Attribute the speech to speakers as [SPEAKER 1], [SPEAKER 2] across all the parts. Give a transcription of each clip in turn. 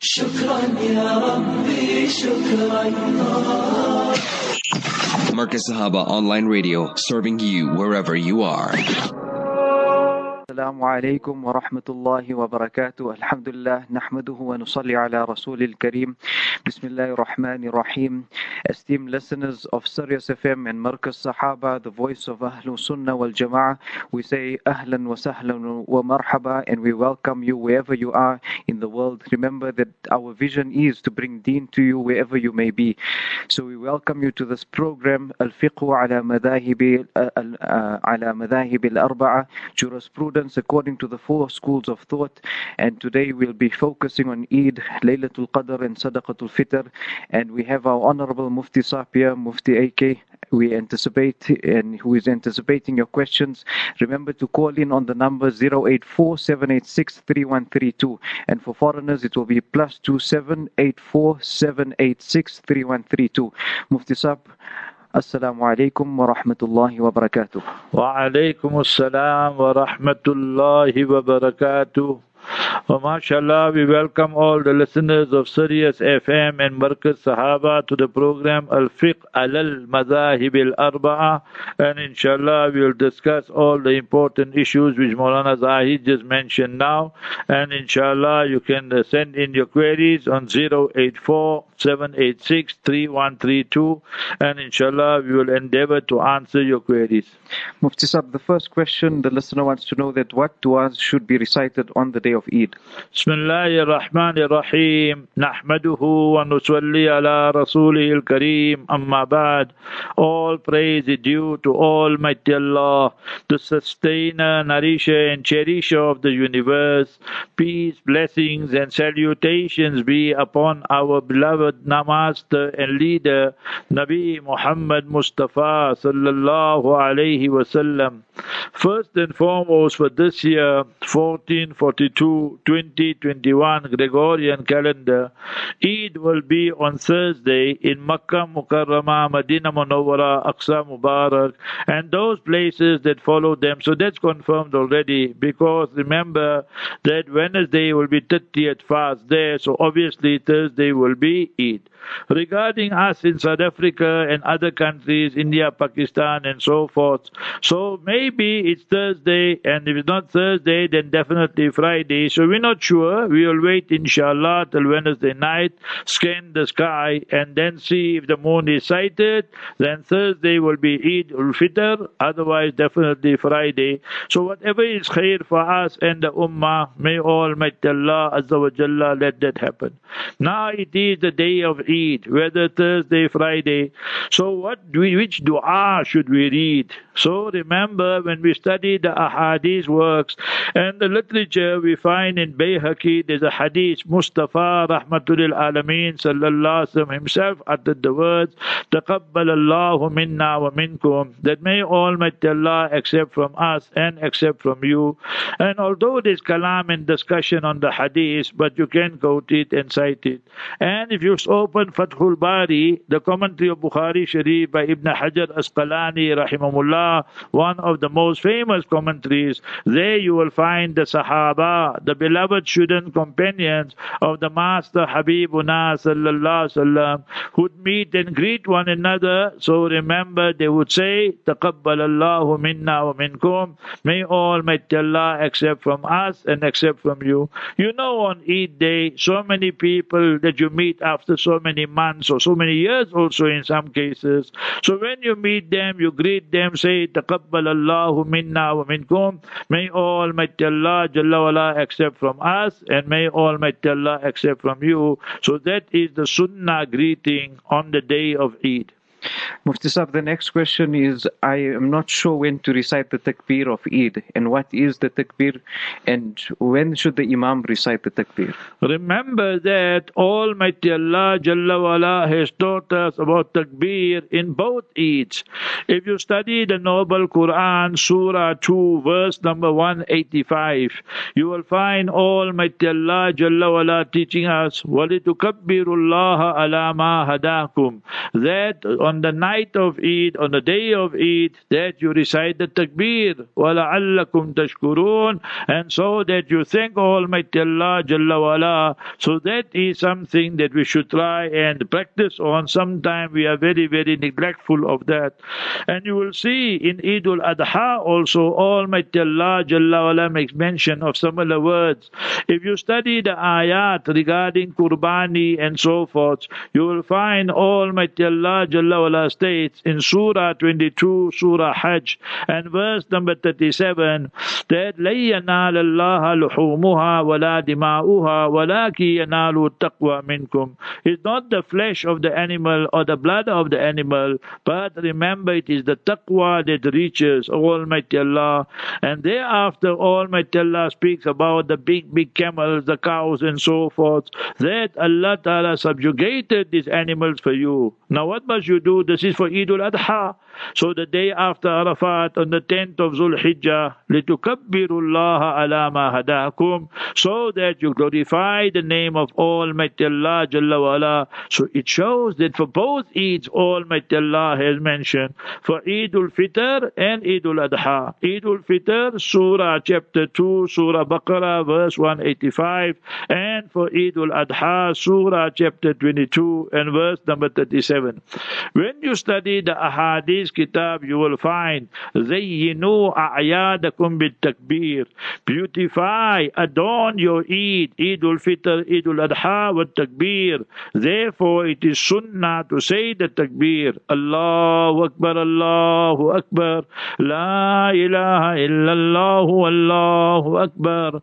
[SPEAKER 1] شكرا يا ربي شكرا.
[SPEAKER 2] Markaz Sahaba Online Radio, serving you wherever you are.
[SPEAKER 3] السلام عليكم ورحمة الله وبركاته. الحمد لله نحمده ونصلي على رسول الكريم. بسم الله الرحمن الرحيم. Esteemed listeners of Sirius FM and Markaz Sahaba, the voice of Ahlul Sunnah wal Jama'ah, we say Ahlan wa Sahlan wa Marhaba, and we welcome you wherever you are in the world. Remember that our vision is to bring deen to you wherever you may be. So we welcome you to this program, Al-Fiqh ala Madahib al-Arba'a, jurisprudence according to the four schools of thought. And today we'll be focusing on Eid, Laylatul Qadr and Sadaqatul Fitr. And we have our Honorable Mufti Sapia, Mufti AK, who is anticipating your questions. Remember to call in on the number 084-786-3132. And for foreigners, it will be +27 84-786-3132. Mufti Sap, Assalamu alaikum wa rahmatullahi wa barakatuh.
[SPEAKER 4] Wa alaikum assalam wa rahmatullahi wa barakatuh. MashaAllah, we welcome all the listeners of Sirius FM and Markaz Sahaba to the program Al-Fiqh al-Madahib al-Arba'a, and inshallah we will discuss all the important issues which Maulana Zahid just mentioned now, and inshallah you can send in your queries on 084-786-3132, and inshallah we will endeavor to answer your queries.
[SPEAKER 3] Mufti Sahib, the first question, the listener wants to know that what du'as should be recited on the day of Eid.
[SPEAKER 4] Bismillahir Rahmanir Rahim. Nahmaduhu wa nusalli ala Rasulihil Kareem. Amma ba'd. All praise is due to Almighty Allah, the sustainer, nourisher and cherisher of the universe. Peace, blessings and salutations be upon our beloved master and leader, Nabi Muhammad Mustafa sallallahu alayhi wasallam. First and foremost, for this year, 1442-2021 Gregorian calendar, Eid will be on Thursday in Makkah Mukarramah, Madinah Munawwara, Aqsa Mubarak, and those places that follow them. So that's confirmed already, because remember that Wednesday will be 30th fast there, so obviously Thursday will be Eid. Regarding us in South Africa and other countries, India, Pakistan and so forth, so maybe it's Thursday, and if it's not Thursday, then definitely Friday. So we're not sure. We will wait inshallah till Wednesday night, scan the sky and then see if the moon is sighted. Then Thursday will be Eid ul-Fitr, otherwise definitely Friday. So whatever is khair for us and the ummah, may Almighty Allah Azza wa Jalla let that happen. Now it is the day of Eid, whether Thursday, Friday. So which dua should we read? So remember, when we study the ahadith works and the literature, we find in Bayhaqi there's a hadith, Mustafa Rahmatul Alameen sallallahu alaihi wasallam himself uttered the words, Taqabbal Allahu minna wa minkum, that may Almighty Allah accept from us and accept from you. And although there's kalam and discussion on the hadith, but you can quote it and cite it. And if you open Fathul Bari, the commentary of Bukhari Sharif by Ibn Hajar Asqalani rahimahullah, one of the most famous commentaries, there you will find the Sahaba, the beloved student companions of the Master Habibuna sallallahu alaihi wasallam, who'd meet and greet one another. So remember, they would say, Taqabbal Allahu minna wa minkum, may Almighty Allah accept from us and accept from you. You know, on Eid day, so many people that you meet after so many months or so many years also in some cases. So when you meet them, you greet them, say, Taqabbal Allahu minna wa minkum, may Almighty Allah Jalla wala accept from us, and may Almighty Allah accept from you. So that is the sunnah greeting on the day of Eid.
[SPEAKER 3] Mufti Sahib, the next question is, I am not sure when to recite the takbir of Eid, and what is the takbir, and when should the Imam recite the takbir?
[SPEAKER 4] Remember that Almighty Allah Jalla wala has taught us about takbir in both Eids. If you study the Noble Quran, Surah 2, verse number 185, you will find Almighty Allah Jalla wala teaching us, وَلِتُكَبِّرُ اللَّهَ عَلَى مَا هَدَاكُمْ, that on on the night of Eid, on the day of Eid, that you recite the takbir, وَلَعَلَّكُمْ تَشْكُرُونَ, and so that you thank Almighty Allah Jalla wa'ala. So that is something that we should try and practice on. Sometimes we are very, very neglectful of that. And you will see in Eid al-Adha also, Almighty Allah Jalla wa'ala makes mention of similar words. If you study the ayat regarding Qurbani and so forth, you will find Almighty Allah Jalla wa'ala states in Surah 22, Surah Hajj, and verse number 37, that لَن يَنَالَ اللَّهَ لُحُومُهَا وَلَا دِمَاؤُهَا وَلَكِنْ يَنَالُ التَّقْوَى مِنْكُمْ. It's not the flesh of the animal or the blood of the animal, but remember it is the taqwa that reaches Almighty Allah. And thereafter Almighty Allah speaks about the big camels, the cows and so forth, that Allah Ta'ala subjugated these animals for you. Now what must you do? This is for Eid al-Adha. So the day after Arafat, on the 10th of Zulhijjah, لِتُكَبِّرُوا اللَّهَ عَلَى مَا هَدَاكُمْ, so that you glorify the name of Almighty Allah Jalla wa'ala. So it shows that for both Eids, Almighty Allah has mentioned, for Eid al-Fitr and Eid al-Adha. Eid al-Fitr, Surah chapter 2, Surah Baqarah, verse 185, and for Eid al-Adha, Surah chapter 22 and verse number 37. When you study the Ahadith kitab, you will find زَيِّنُوا أَعْيَادَكُمْ بِالتَّكْبِير, beautify, adorn your Eid, Eid al-Fitr, Eid al-Adha with takbir. Therefore it is sunnah to say the takbir, Allahu Akbar, Allahu Akbar, La ilaha illallah, Allahu Akbar,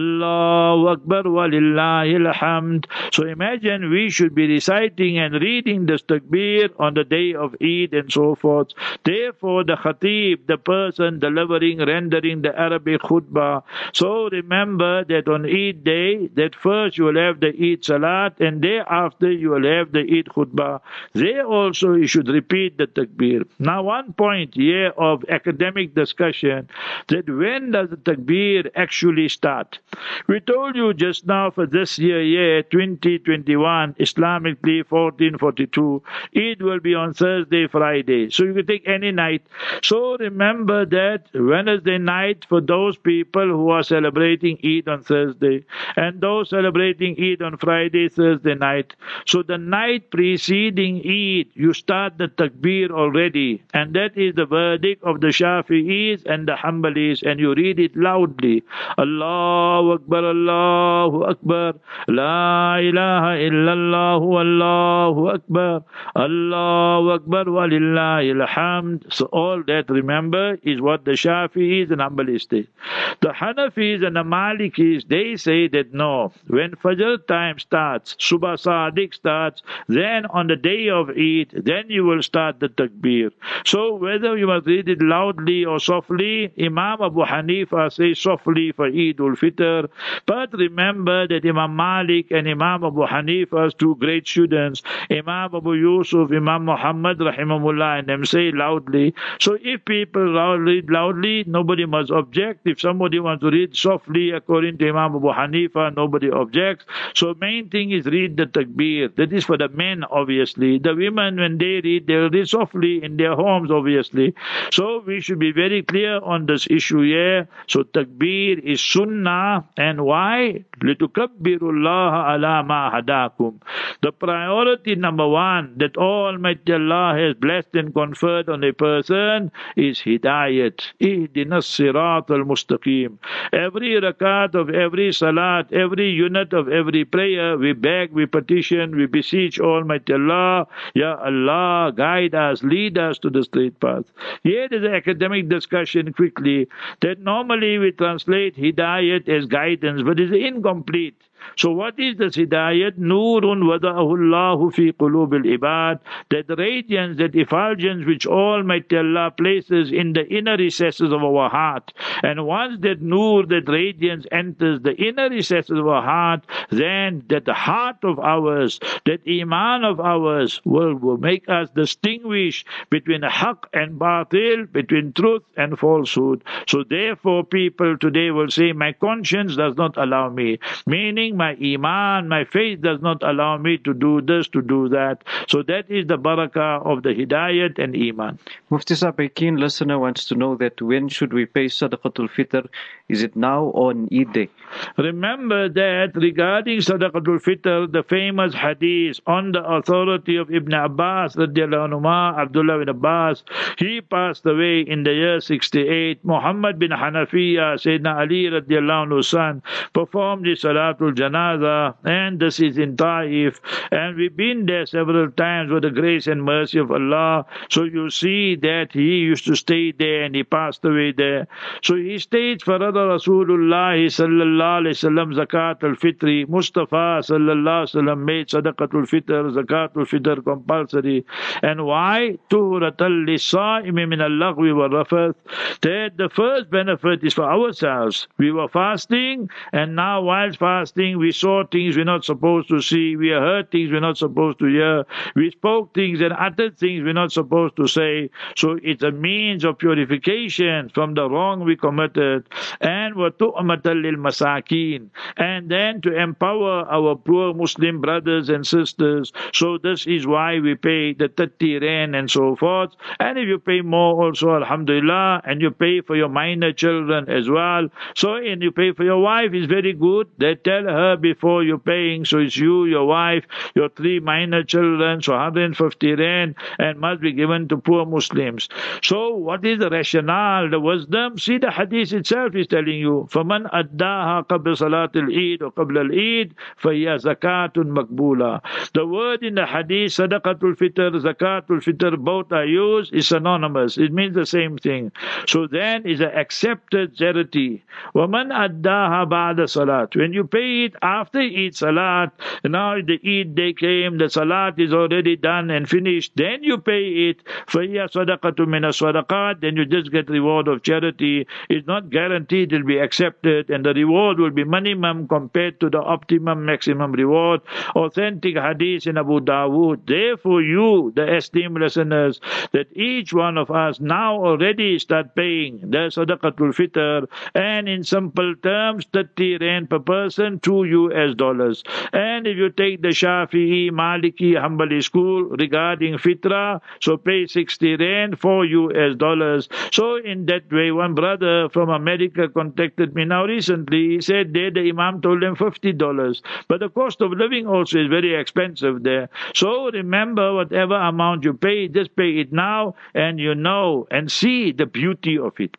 [SPEAKER 4] Allahu Akbar, walillahi alhamd. So imagine we should be reciting and reading this takbir on the day of Eid and so forth. Therefore the khatib, the person delivering, rendering the Arabic khutbah, so remember that on Eid day, that first you will have the Eid Salat and thereafter you will have the Eid khutbah. There also you should repeat the takbir. Now one point here of academic discussion, that when does the takbir actually start? We told you just now for this year 2021, Islamically 1442, Eid will be on Thursday, Friday. So you can take any night. So remember that Wednesday night for those people who are celebrating Eid on Thursday, and those celebrating Eid on Friday, Thursday night. So the night preceding Eid, you start the takbir already, and that is the verdict of the Shafi'is and the Hanbalis, and you read it loudly. Allahu Akbar, Allahu Akbar, La ilaha illallah, Allahu Akbar, Allahu Akbar, walillahi alhamd. So all that, remember, is what the Shafi'is and Hanbalis say. The Hanafis and the Malikis, they say that no, when Fajr time starts, Subha Sadiq starts, then on the day of Eid, then you will start the takbir. So whether you must read it loudly or softly, Imam Abu Hanifa says softly for Eid al-Fitr. But remember that Imam Malik and Imam Abu Hanifa's two great students, Imam Abu Yusuf, Imam Muhammad rahimahullah, and them say loudly. So if people read loudly, nobody must object. If somebody wants to read softly according to Imam Abu Hanifa, nobody objects. So main thing is read the takbir. That is for the men, obviously. The women, when they read, they will read softly in their homes, obviously. So we should be very clear on this issue here. So takbir is sunnah. And why? لِتُكَبِّرُوا اللَّهَ عَلَى مَا هَدَاكُمْ. The priority number one that Almighty Allah has blessed and conferred on a person is hidayat. اهدنا الصراط المستقيم. Every rakat of every salat, every unit of every prayer, we beg, we petition, we beseech Almighty Allah, Ya Allah, guide us, lead us to the straight path. Here is an academic discussion quickly, that normally we translate hidayat as guidance, but it is incomplete. So what is this hidayat? Nurun wada'ahu Allahu fi qulubil ibad. That radiance, that effulgence which Almighty Allah places in the inner recesses of our heart. And once that nur, that radiance enters the inner recesses of our heart, then that the heart of ours, that iman of ours will make us distinguish between haqq and batil, between truth and falsehood. So therefore people today will say, my conscience does not allow me. Meaning saying my iman, my faith does not allow me to do this, to do that. So that is the barakah of the hidayat and iman.
[SPEAKER 3] Mufti Sahib, a keen listener wants to know that when should we pay Sadaqatul Fitr? Is it now or on Eid Day?
[SPEAKER 4] Remember that regarding Sadaqatul Fitr, the famous hadith on the authority of Ibn Abbas, radiallahu anhuma, Abdullah bin Abbas, he passed away in the year 68. Muhammad bin Hanafiya, Sayyidina Ali radiallahu anhu's son, performed the Salatul Janaza, and this is in Taif, and we've been there several times with the grace and mercy of Allah. So you see that he used to stay there and he passed away there. So he stayed for Rasulullah sallallahu alaihi wasallam zakat al-fitri. Mustafa sallallahu alaihi wasallam made sadaqatul fitr, zakatul fitr compulsory. And why? Tuhratal lis-sa'imi min al-laghwi wal-rafath. That the first benefit is for ourselves. We were fasting, and now while fasting we saw things we're not supposed to see, we heard things we're not supposed to hear, we spoke things and uttered things we're not supposed to say. So it's a means of purification from the wrong we committed. And وَتُؤْمَةً لِلْمَسَاكِينَ, and then to empower our poor Muslim brothers and sisters. So this is why we pay the 30 rand and so forth. And if you pay more also, alhamdulillah, and you pay for your minor children as well. So, and you pay for your wife is very good. They tell her before you're paying, so it's you, your wife, your 3 minor children, so 150 rand, and must be given to poor Muslims. So what is the rationale, the wisdom? See, the hadith itself is telling you, فَمَنْ أَدَّاهَا قَبْلَ صَلَاةِ الْعِيدِ وَقَبْلَ الْعِيدِ فَهِيَ زَكَاةٌ مَقْبُولَةٌ. The word in the hadith, Sadaqatul Fitr, Zakatul Fitr, both are used, is synonymous. It means the same thing. So then is an accepted charity. وَمَنْ أَدَّاهَا بَعْدَ صَلَاةِ. When you pay it after Eid Salat, now the Eid day came, the Salat is already done and finished, then you pay it, فَهِيَ صَدَقَةٌ مِنَ الصَّدَقَاتِ, then you just get reward of charity. It's not guaranteed it will be accepted, and the reward will be minimum compared to the optimum maximum reward. Authentic hadith in Abu Dawood. Therefore you, the esteemed listeners, that each one of us now already start paying the Sadaqatul Fitr, and in simple terms 30 rand per person, $2 US. And if you take the Shafi'i, Maliki, Hanbali school regarding Fitra, so pay 60 rand, $4 US. So in that way, one brother from America contacted me now recently. He said there the Imam told him $50. But the cost of living also is very expensive there. So remember, whatever amount you pay, just pay it now, and you know and see the beauty of it.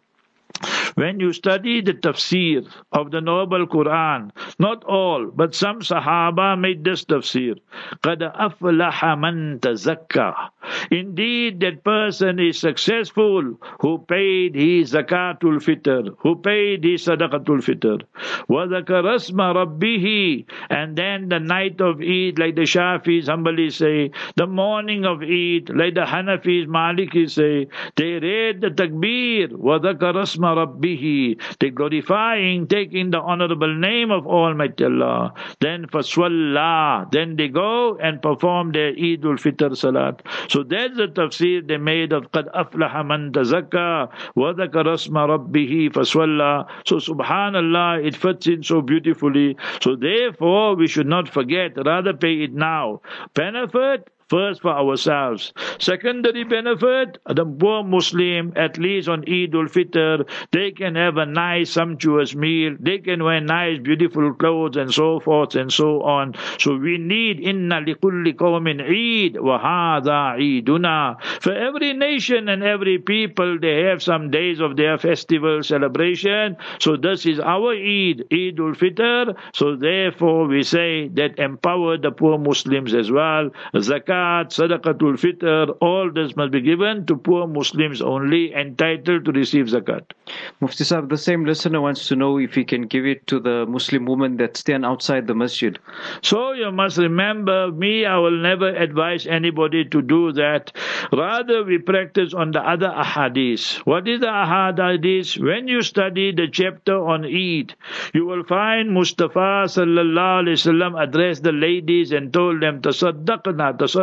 [SPEAKER 4] When you study the tafsir of the Noble Quran, not all, but some Sahaba made this tafsir. قَدْ أَفْلَحَ مَنْ تَزَكَّى. Indeed, that person is successful who paid his Zakatul Fitr, who paid his Sadaqatul Fitr. وَذَكَرَ اسْمَ رَبِّهِ. And then the night of Eid, like the Shafis, Hanbalis say, the morning of Eid, like the Hanafis, Malikis say, they read the Takbir, وَذَكَرَ اسْمَ رَبِّهِ, they glorifying, taking the honorable name of Almighty Allah. Then فَصْوَلَّى, then they go and perform their Eidul Fitr Salat. So that's the tafsir they made of قَدْ أَفْلَحَ مَنْ تَزَكَّى وَذَكَرَ اسْمَ رَبِّهِ فَصْوَلَّى. So subhanallah, it fits in so beautifully. So therefore we should not forget, rather pay it now. Benefit first for ourselves. Secondary benefit, the poor Muslim, at least on Eid al-Fitr, they can have a nice, sumptuous meal. They can wear nice, beautiful clothes and so forth and so on. So we need, inna likulli qawmin Eid wa hadha Eiduna. For every nation and every people, they have some days of their festival celebration. So this is our Eid, Eid al-Fitr. So therefore we say that empower the poor Muslims as well. Zakat, Sadaqatul Fitr, all this must be given to poor Muslims only, entitled to receive zakat.
[SPEAKER 3] Mufti Sahib, the same listener wants to know if he can give it to the Muslim women that stand outside the masjid.
[SPEAKER 4] So you must remember, I will never advise anybody to do that. Rather, we practice on the other ahadith. What is the ahadith? When you study the chapter on Eid, you will find Mustafa sallallahu alaihi wasallam addressed the ladies and told them, tasaddaqna,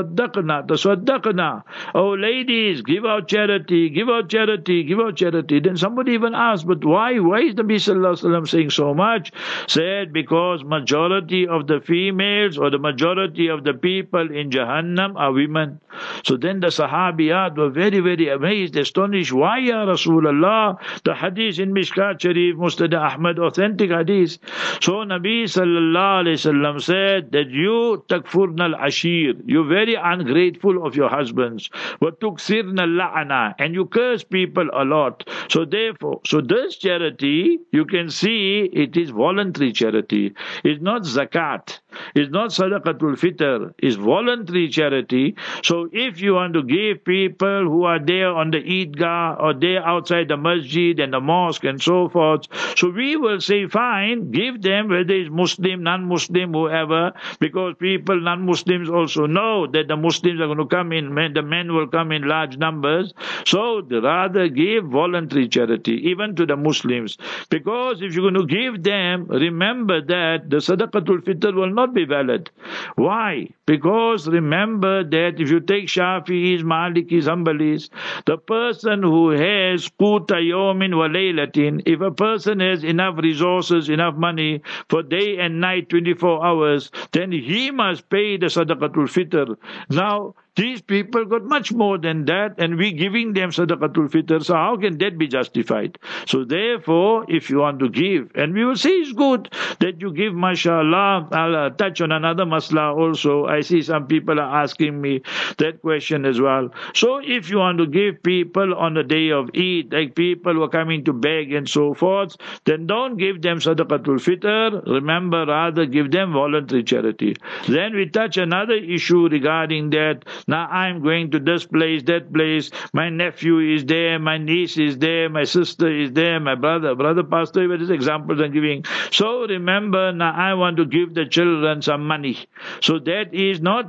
[SPEAKER 4] tasaddaqna. Oh ladies, give out charity, give out charity, give out charity. Then somebody even asked, but why? Why is the Nabi Sallallahu Alaihi Wasallam saying so much? Said, because majority of the females or the majority of the people in Jahannam are women. So then the Sahabiyat were very, very amazed, astonished. Why, Ya Rasulullah? The hadith in Mishkat Sharif, Musnad Ahmad, authentic hadith. So Nabi Sallallahu Alaihi Wasallam said that you takfurna al-ashir, you're very ungrateful of your husbands. Wa tuksirna al-la'ana, and you curse people a lot. So therefore, so this charity, you can see it is voluntary charity. It's not zakat. It's not sadaqatul fitr. It's voluntary charity. So if you want to give people who are there on the Eidgah or there outside the masjid and the mosque and so forth, so we will say, fine, give them, whether it's Muslim, non-Muslim, whoever, because people, non-Muslims also know that the Muslims are going to come in, the men will come in large numbers. So rather give voluntary charity, even to the Muslims. Because if you're going to give them, remember that the sadaqatul fitr will not be valid. Why? Because remember that if you take Shafi'is, Malikis, Hanbalis, the person who has quta yawmin wa laylatin, if a person has enough resources, enough money for day and night, 24 hours, then he must pay the sadaqatul fitr. Now, these people got much more than that, and we giving them sadaqatul fitr. So how can that be justified? So therefore, if you want to give, and we will say it's good that you give, mashallah. I'll touch on another masla also. I see some people are asking me that question as well. So if you want to give people on the day of Eid, like people who are coming to beg and so forth, then don't give them sadaqatul fitr. Remember, rather give them voluntary charity. Then we touch another issue regarding that. Now I'm going to this place, that place, my nephew is there, my niece is there, my sister is there, my brother passed away, these examples I'm giving. So remember, now I want to give the children some money. So that is not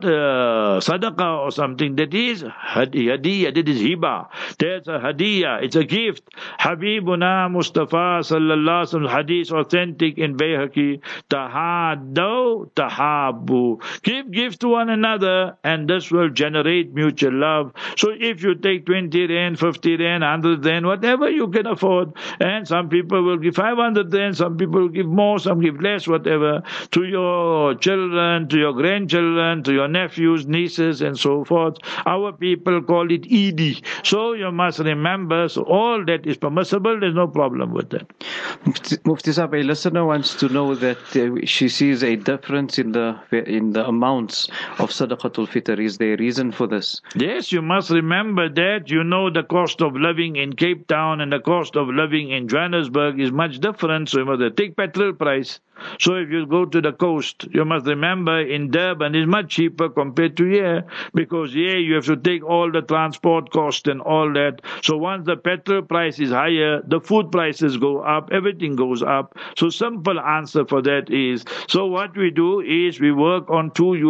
[SPEAKER 4] sadaqah or something, that is hadiyah, that is hiba. That's a hadiyah, it's a gift. Habibuna Mustafa sallallahu alaihi wasallam, hadith authentic in Bayhaqi, tahaddaw tahabbu. Give gift to one another, and this will generate mutual love. So if you take 20 rand, 50 rand, 100 rand, whatever you can afford, and some people will give 500 rand, some people will give more, some give less, whatever, to your children, to your grandchildren, to your nephews, nieces, and so forth. Our people call it Eidi. So you must remember, so all that is permissible, there's no problem with that.
[SPEAKER 3] Mufti Sahib, a listener wants to know that she sees a difference in the amounts of sadaqatul fitr. Is there a reason for this?
[SPEAKER 4] Yes, you must remember that. You know the cost of living in Cape Town and the cost of living in Johannesburg is much different. So you must take petrol price. So if you go to the coast, you must remember in Durban is much cheaper compared to here, because here you have to take all the transport cost and all that. So once the petrol price is higher, the food prices go up, everything goes up. So simple answer for that is, so what we do is we work on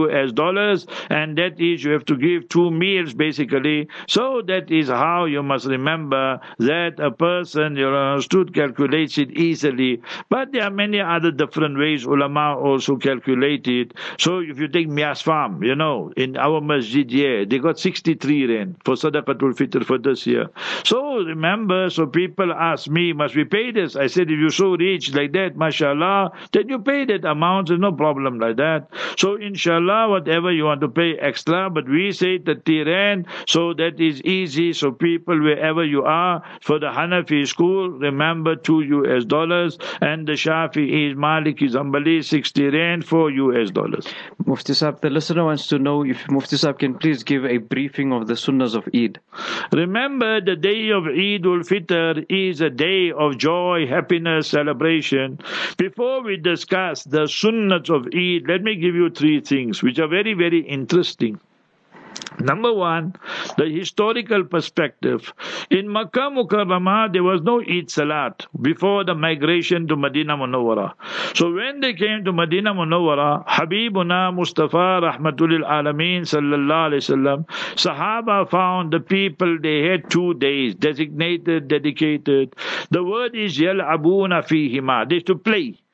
[SPEAKER 4] $2, and that is you have to give 2 meals basically. So that is how you must remember that a person, you understood, calculates it easily. But there are many other different ways ulama also calculate it. So if you take Mias Farm, in our masjid here, they got 63 rand for sadaqatul fitr for this year. So remember, so people ask me, must we pay this? I said, if you're so rich like that, mashallah, then you pay that amount, there's no problem like that. So inshallah, whatever you want to pay extra, but we say 30 rand, so that is easy. So people, wherever you are, for the Hanafi school, remember $2, and the Shafi'i is Maliki Hanbali 60 rand, $4.
[SPEAKER 3] Mufti Sahib, the listener wants to know if Mufti Sahib can please give a briefing of the sunnahs of Eid.
[SPEAKER 4] Remember, the day of Eid ul-Fitr is a day of joy, happiness, celebration. Before we discuss the sunnahs of Eid, let me give you 3 things which are very, very interesting. Number one, the historical perspective. In Makkah Mukarramah, there was no Eid Salat before the migration to Medina Munawwara. So when they came to Medina Munawwara, Habibuna Mustafa Rahmatul Alameen Sallallahu Alaihi Wasallam, Sahaba found the people, they had 2 days, designated, dedicated. The word is Yal'abuna fihima. They used to play.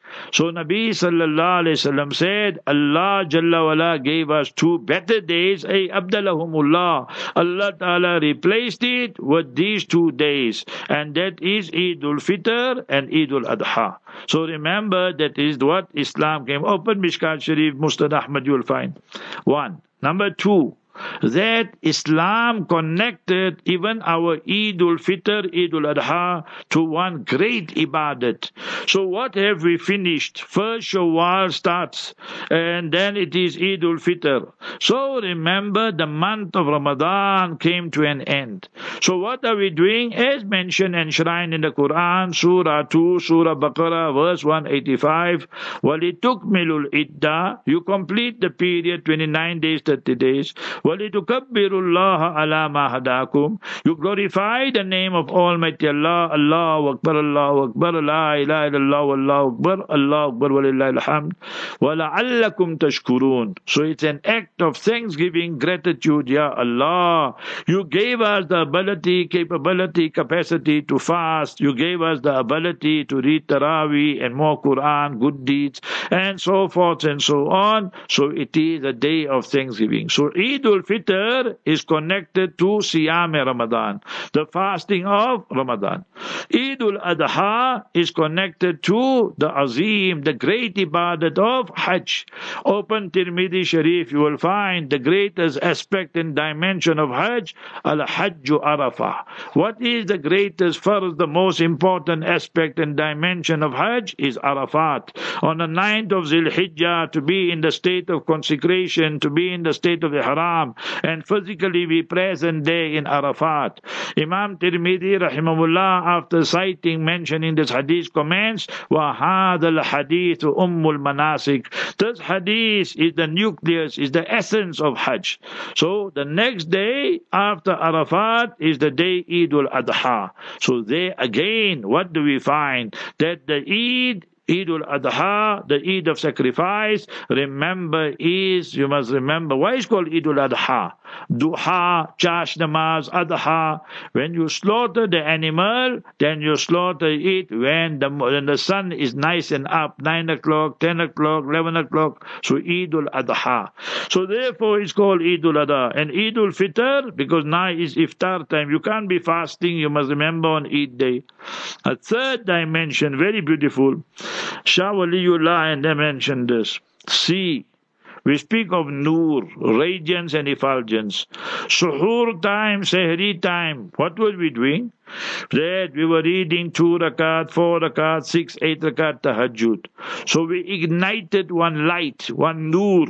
[SPEAKER 4] So Nabi sallallahu alayhi wasallam said, Allah Jalla wala gave us 2 better days, ay abdalahumullah. Allah Ta'ala replaced it with these 2 days, and that is Eid al-Fitr and Eid al-Adha. So remember, that is what Islam came. Open Mishkat Sharif, Mustad Ahmad, you will find. 1. Number 2, that Islam connected even our Eid al-Fitr, Eid al-Adha to one great ibadat. So what have we finished? First Shawwal starts, and then it is Eid al-Fitr. So remember, the month of Ramadan came to an end. So what are we doing? As mentioned and enshrined in the Quran, Surah 2, Surah Baqarah, verse 185, وَلِتُكْمِلُوا الْإِدَّةِ, you complete the period, 29 days, 30 days. وَلِتُكَبِّرُوا اللَّهَ عَلَى مَا هَدَاكُمْ, you glorify the name of Almighty Allah. Allahu Akbar, Allahu Akbar, La ilaha illallah, Allahu Akbar, Allahu Akbar, Walillahi alhamd, وَلَعَلَّكُمْ تَشْكُرُونَ. So it's an act of thanksgiving, gratitude. Ya Allah, you gave us the ability, capability, capacity to fast. You gave us the ability to read Taraweeh and more Quran, good deeds, and so forth and so on. So it is a day of thanksgiving. So Eid al-Fitr is connected to Siyam Ramadan, the fasting of Ramadan. Eid al-Adha is connected to the Azim, the great ibadat of Hajj. Open Tirmidhi Sharif, you will find the greatest aspect and dimension of Hajj, Al-Hajju Arafah. What is the greatest, first, the most important aspect and dimension of Hajj is Arafat. On the 9th of Zil Hijjah, to be in the state of consecration, to be in the state of Ihram, and physically be present there in Arafat. Imam Tirmidhi rahimahullah, after citing, mentioning this hadith, comments, وَهَذَا الْحَدِيثُ أُمُّ الْمَنَاسِكِ. This hadith is the nucleus, is the essence of Hajj. So the next day after Arafat is the day Eid al-Adha. So there again, what do we find? That the Eid al-Adha, the Eid of sacrifice, remember is, you must remember, why is called Eid al-Adha? Duha, Chash Namaz, Adha. When you slaughter the animal, then you slaughter it when the sun is nice and up, 9 o'clock, 10 o'clock, 11 o'clock. So Eid al-Adha. So therefore it's called Eid al-Adha. And Eid al-Fitr, because now is iftar time. You can't be fasting, you must remember on Eid day. A third dimension, very beautiful. Shah Waliullah and they mentioned this. See, we speak of Noor, radiance and effulgence. Suhoor time, Sehri time, what were we doing? That we were reading 2 rakat, 4 rakat, 6, 8 rakat tahajjud. So we ignited one light, one Noor.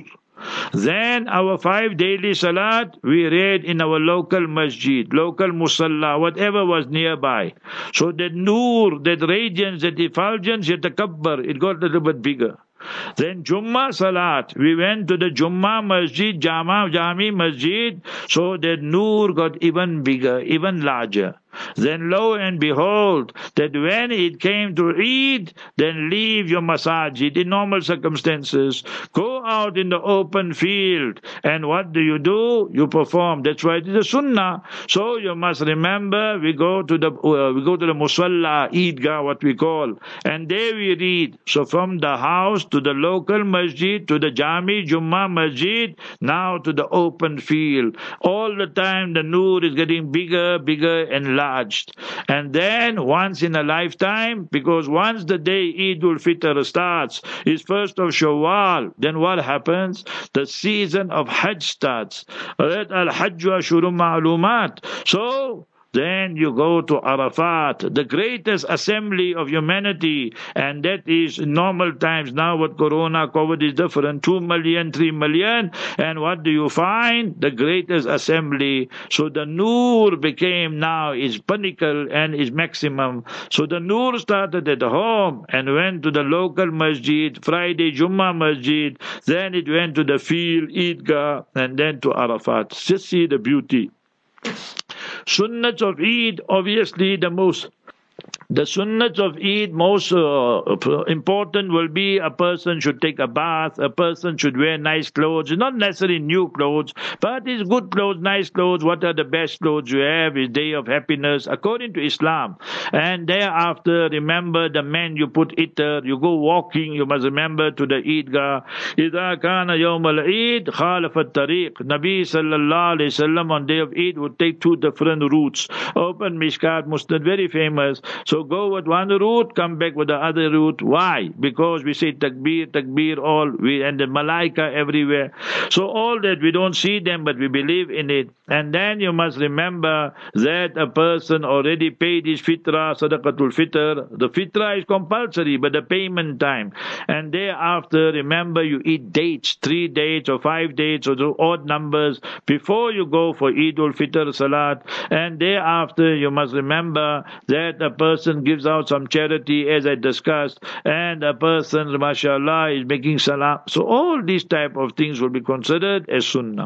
[SPEAKER 4] Then our 5 daily salat, we read in our local masjid, local musalla, whatever was nearby. So that Noor, that radiance, that effulgence, yatakabbar, it got a little bit bigger. Then Jummah Salat, we went to the Jummah Masjid, Jami Masjid, so that Noor got even bigger, even larger. Then lo and behold, that when it came to Eid, then leave your masajid in normal circumstances, go out in the open field, and what do? You perform. That's why it is a sunnah. So you must remember, we go to the musalla, Eidgah, what we call, and there we read. So from the house to the local masjid, to the Jami, Jummah Masjid, now to the open field. All the time the Noor is getting bigger, and large. And then once in a lifetime, because once the day Eid al-Fitr starts, is 1st of Shawwal, then what happens? The season of Hajj starts. Al-Hajju Ashurun Ma'lumat. So then you go to Arafat, the greatest assembly of humanity, and that is normal times. Now with Corona, COVID is different, 2 million, 3 million, and what do you find? The greatest assembly. So the Noor became now is pinnacle and is maximum. So the Noor started at home and went to the local masjid, Friday Jummah Masjid, then it went to the field, Eidgah, and then to Arafat. Just see the beauty. Sunnats of Eid, obviously the most The sunnats of Eid, most important will be a person should take a bath, a person should wear nice clothes, not necessarily new clothes, but it's good clothes, nice clothes. What are the best clothes you have? Is day of happiness, according to Islam. And thereafter, remember the men, you put itar, you go walking, you must remember to the Eidgah. إِذَا كَانَ يَوْمَ الْعِيدِ خَالَفَ الطَّرِيقِ. Nabi sallallahu alayhi wasallam on day of Eid would take two different routes. Open Mishkat Musnad, very famous. So go with one route, come back with the other route. Why? Because we say takbir, takbir, all, and the malaika everywhere. So all that, we don't see them, but we believe in it. And then you must remember that a person already paid his fitrah, sadaqatul fitr. The fitrah is compulsory, but the payment time. And thereafter, remember you eat dates, 3 dates or 5 dates or the odd numbers before you go for Eidul Fitr Salat. And thereafter, you must remember that a person gives out some charity, as I discussed, and a person, mashallah, is making salam. So all these type of things will be considered as sunnah.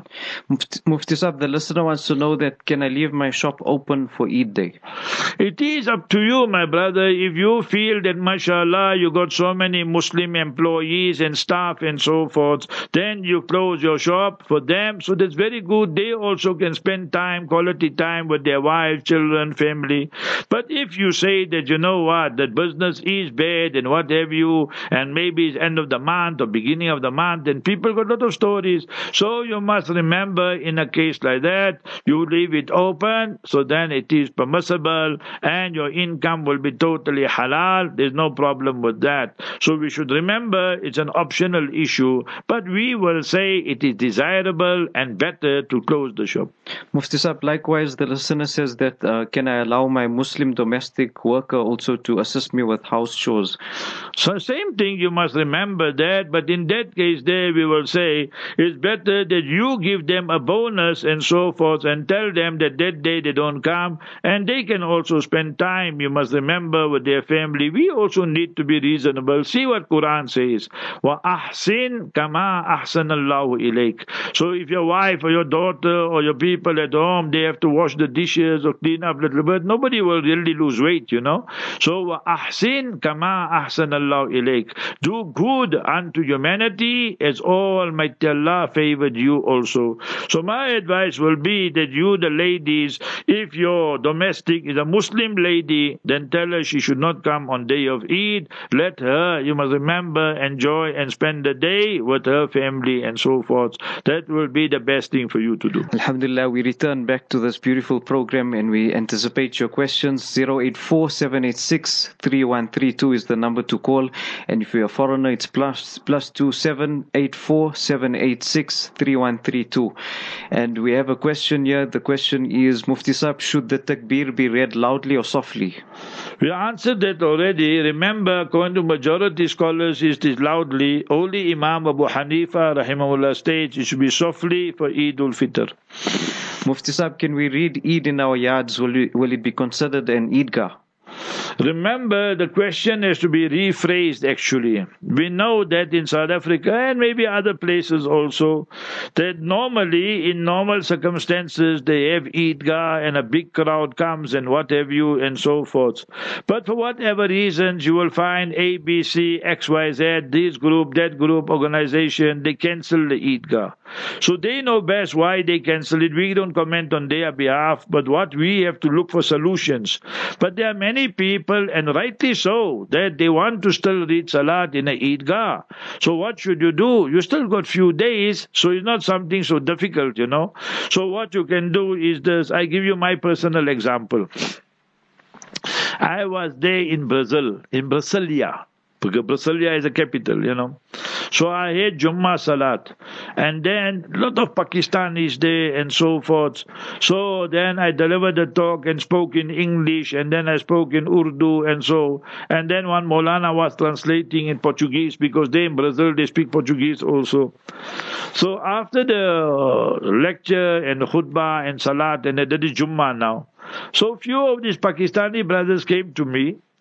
[SPEAKER 3] Mufti Sahib, the listener wants to know that, can I leave my shop open for Eid day?
[SPEAKER 4] It is up to you, my brother. If you feel that, mashallah, you got so many Muslim employees and staff and so forth, then you close your shop for them. So that's very good. They also can spend time, quality time with their wives, children, family. But if you say that, you know what, that business is bad and what have you, and maybe it's end of the month or beginning of the month, then people got a lot of stories. So you must remember, in a case like that, you leave it open, so then it is permissible and your income will be totally halal. There's no problem with that. So we should remember it's an optional issue, but we will say it is desirable and better to close the shop.
[SPEAKER 3] Mufti Sahib, likewise, the listener says that, can I allow my Muslim domestic worker also to assist me with house chores?
[SPEAKER 4] So same thing, you must remember that, but in that case there we will say it's better that you give them a bonus and so forth and tell them that that day they don't come and they can also spend time, you must remember, with their family. We also need to be reasonable. See what Quran says. وَأَحْسِنْ كَمَا أَحْسَنَ اللَّهُ إِلَيْكَ. So if your wife or your daughter or your people at home, they have to wash the dishes or clean up a little bit, nobody will really lose weight, you know. So وَأَحْسِنْ كَمَا أَحْسَنَ اللَّهُ إِلَيْكَ. Do good unto humanity as Almighty Allah favored you also. So my advice will be that you, the ladies, if your domestic is a Muslim lady, then tell her she should not come on day of Eid. Let her, you must remember, enjoy and spend the day with her family and so forth. That will be the best thing for you to do.
[SPEAKER 3] Alhamdulillah, we return back to this beautiful program and we anticipate your questions. 084-786-3132 is the number to call. And if you're a foreigner, it's plus 2784-786-3132. And we have a question here. The question is, Mufti Sahib, should the takbir be read loudly or softly?
[SPEAKER 4] We answered that already. Remember, according to majority scholars, it is loudly. Only Imam Abu Hanifa, rahimahullah, states it should be softly for Eid al-Fitr.
[SPEAKER 3] Mufti Sahib, can we read Eid in our yards? Will it be considered an Eidgah?
[SPEAKER 4] Remember, the question has to be rephrased actually. We know that in South Africa and maybe other places also, that normally in normal circumstances they have Eidgah and a big crowd comes and what have you and so forth. But for whatever reasons, you will find A, B, C, X, Y, Z, this group, that group, organization, they cancel the Eidgah. So they know best why they cancel it. We don't comment on their behalf, but what we have to look for solutions. But there are many people, and rightly so, that they want to still read Salat in a Eidgah. So what should you do? You still got few days, so it's not something so difficult, you know. So what you can do is this. I give you my personal example. I was there in Brazil, in Brasilia. Because Brasilia is a capital, you know. So I had Jummah Salat. And then a lot of Pakistanis there and so forth. So then I delivered the talk and spoke in English. And then I spoke in Urdu and so. And then one Maulana was translating in Portuguese because they in Brazil, they speak Portuguese also. So after the lecture and khutbah and Salat, and that is Jummah now. So few of these Pakistani brothers came to me.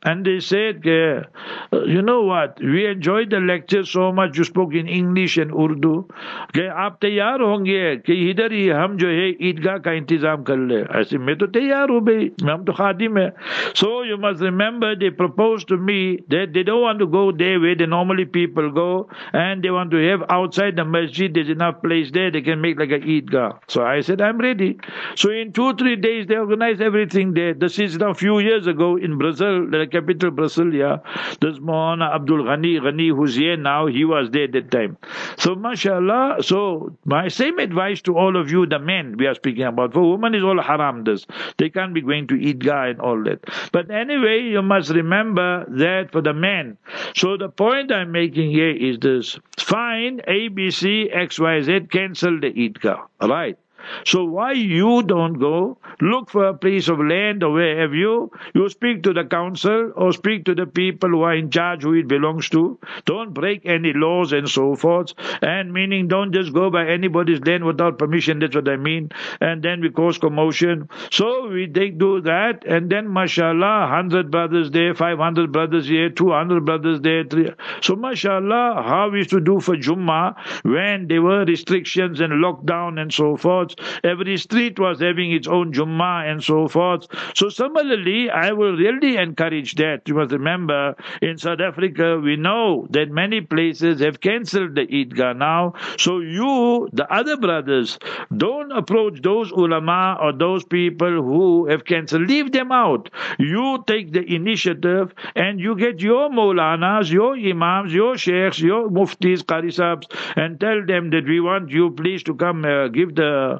[SPEAKER 4] And they said, you know what, we enjoyed the lecture so much, you spoke in English and Urdu, आप तैयार होंगे कि इधर ही हम जो है ईदगाह का इंतजाम कर ले? ऐसे मैं तो तैयार हूँ भाई, हम तो खादिम है. So you must remember, they proposed to me that they don't want to go there where the normally people go, and they want to have outside the masjid, there's enough place there, they can make like a Eidgah. So I said, I'm ready. So in 2-3 days, they organized everything there. This is now a few years ago in Brazil, the capital Brasilia. This Mohana Abdul Ghani, who's here now, he was there at that time. So mashallah, so my same advice to all of you, the men we are speaking about. For women is all haram this. They can't be going to Eidgah and all that. But anyway, you must remember that for the men. So the point I'm making here is this. Fine, A, B, C, X, Y, Z, cancel the Eidgah. Right? So why you don't go, look for a piece of land or wherever you speak to the council or speak to the people who are in charge, who it belongs to. Don't break any laws and so forth. And meaning don't just go by anybody's land without permission, that's what I mean. And then we cause commotion. So we do that, and then mashallah, 100 brothers there, 500 brothers here, 200 brothers there, 300. So mashallah, how we used to do for Jummah when there were restrictions and lockdown and so forth. Every street was having its own Jummah and so forth. So similarly, I will really encourage that. You must remember, in South Africa, we know that many places have cancelled the Eidgah now. So you, the other brothers, don't approach those ulama or those people who have cancelled. Leave them out. You take the initiative and you get your maulanas, your imams, your sheikhs, your muftis, qarisabs, and tell them that we want you please to come give the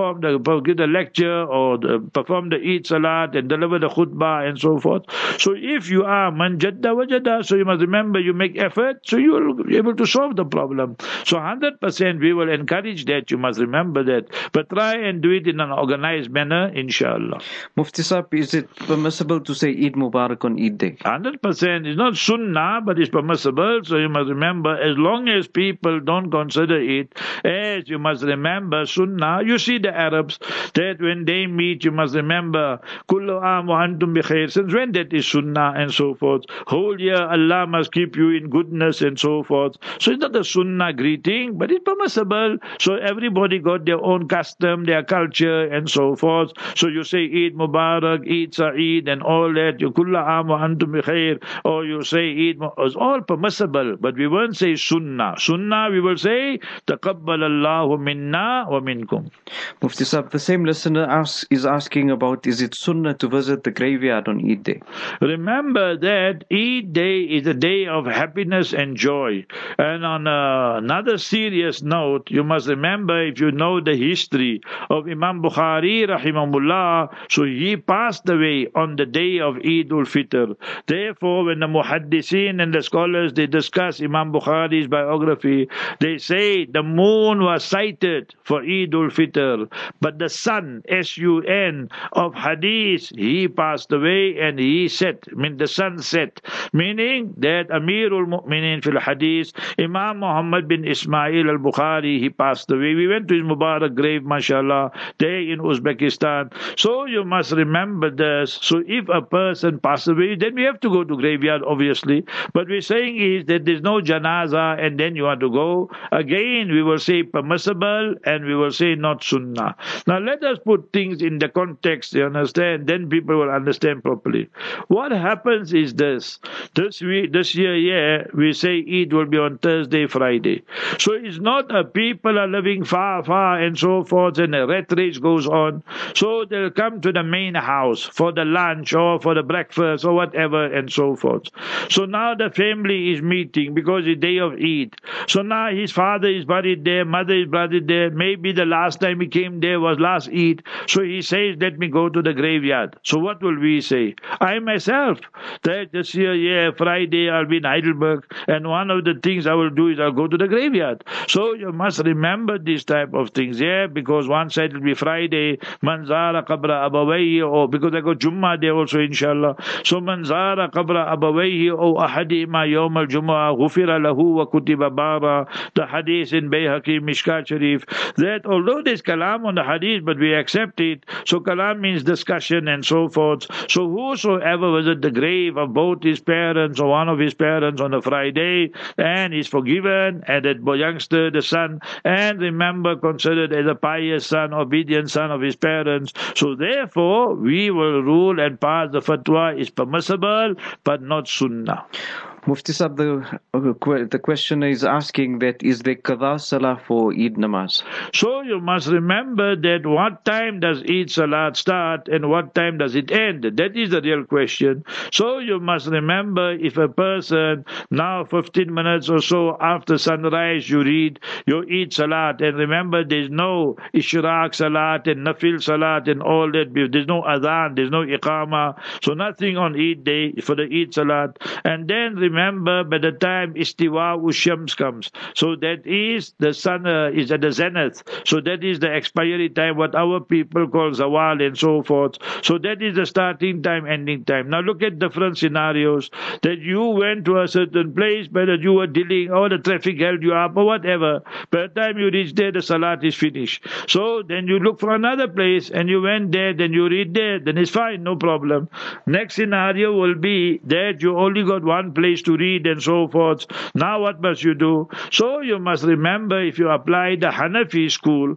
[SPEAKER 4] lecture or perform the Eid Salat and deliver the khutbah and so forth. So if you are man jadda wajada, so you must remember you make effort, so you will be able to solve the problem. So 100% we will encourage that, you must remember that. But try and do it in an organized manner, inshallah.
[SPEAKER 3] Mufti Sahib, is it permissible to say Eid Mubarak on Eid Day?
[SPEAKER 4] 100%. It's not sunnah, but it's permissible. So you must remember, as long as people don't consider it as, you must remember, sunnah. You see the Arabs, that when they meet, you must remember, Kullu aam wa antum bi khair. Since when that is sunnah and so forth. Whole year Allah must keep you in goodness and so forth. So it's not a sunnah greeting, but it's permissible. So everybody got their own custom, their culture and so forth. So you say Eid Mubarak, Eid Sa'id and all that. You Kullu aam wa antum bi khair. Or you say Eid, it's all permissible, but we won't say sunnah. Sunnah we will say, Taqabbal Allahu minna wa minkum.
[SPEAKER 3] Mufti Sahib, the same listener is asking about, is it sunnah to visit the graveyard on Eid Day?
[SPEAKER 4] Remember that Eid Day is a day of happiness and joy. And on another serious note, you must remember, if you know the history of Imam Bukhari rahimahullah, so he passed away on the day of Eid ul-Fitr. Therefore, when the muhaddiseen and the scholars, they discuss Imam Bukhari's biography, they say the moon was sighted for Eid ul-Fitr, but the sun, S-U-N, of hadith, he passed away and he set, the sun set, meaning that Amirul Mu'minin fil hadith, Imam Muhammad bin Ismail al-Bukhari, he passed away. We went to his Mubarak grave, mashallah, there in Uzbekistan. So you must remember this. So if a person passes away, then we have to go to graveyard, obviously. But we're saying is that there's no janaza and then you want to go. Again, we will say permissible and we will say not sunnah. Now let us put things in the context, you understand? Then people will understand properly. What happens is this. This year, we say Eid will be on Thursday, Friday. So it's not people are living far and so forth and the rat race goes on. So they'll come to the main house for the lunch or for the breakfast or whatever and so forth. So now the family is meeting because it's day of Eid. So now his father is buried there, mother is buried there. Maybe the last time he came there was last Eid. So he says, let me go to the graveyard. So what will we say? I myself, that this year, Friday, I'll be in Heidelberg, and one of the things I will do is I'll go to the graveyard. So you must remember these type of things, because one side will be Friday, Manzara Qabra Abawayhi, or because I go Jummah there also, inshallah. So Manzara Qabra Abawayhi, or Ahadima Yawm al Jummah, Ghufira lahu wa kutiba bara, the hadith in Bayhaqi, Mishkat Sharif, that although there's kalam on the hadith, but we accept it. So kalam means discussion and so forth. So whosoever was at the grave of both his parents or one of his parents on a Friday and is forgiven, and that youngster, the son, and remember considered as a pious son, obedient son of his parents. So therefore, we will rule and pass the fatwa is permissible, but not sunnah.
[SPEAKER 3] Mufti Sahib, the questioner is asking that is there qada salah for Eid namaz?
[SPEAKER 4] So you must remember that what time does Eid salat start and what time does it end? That is the real question. So you must remember, if a person now 15 minutes or so after sunrise you read your Eid salat, and remember there's no ishraq salat and nafil salat and all that, there's no adhan, there's no iqama, so nothing on Eid day for the Eid salat. And then remember, by the time istiwa ushams comes, so that is the sun is at the zenith, so that is the expiry time, what our people call zawal and so forth. So that is the starting time, ending time. Now look at different scenarios, that you went to a certain place, but that you were dealing, or the traffic held you up or whatever. By the time you reach there, the salat is finished. So then you look for another place and you went there, then you read there, then it's fine, no problem. Next scenario will be that you only got one place to read and so forth. Now what must you do? So you must remember, if you apply the Hanafi school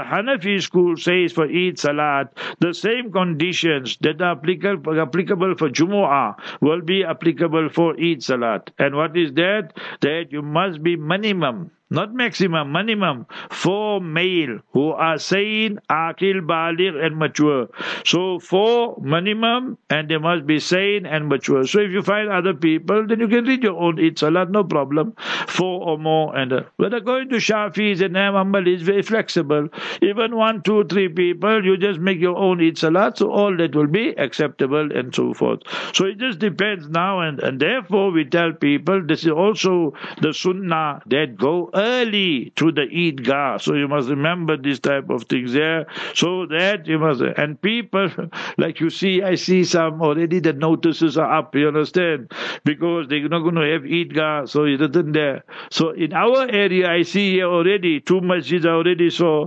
[SPEAKER 4] says for Eid Salat, the same conditions that are applicable for Jumu'ah will be applicable for Eid Salat. And what is that? That you must be minimum, not maximum, minimum, 4 male who are sane, aqil, baligh and mature. So 4 minimum, and they must be sane and mature. So if you find other people, then you can read your own Eid Salat, no problem. 4 or more. But according to Shafis and Hanbali, it's very flexible. Even 1, 2, 3 people, you just make your own Eid Salat, so all that will be acceptable and so forth. So it just depends now, and therefore we tell people, this is also the sunnah, that go early to the Eidgah. So you must remember this type of things there. So that you must, and people, like you see, I see some already the notices are up, you understand? Because they're not going to have Eidgah, so it's written there. So in our area, I see here already, 2 masjids already so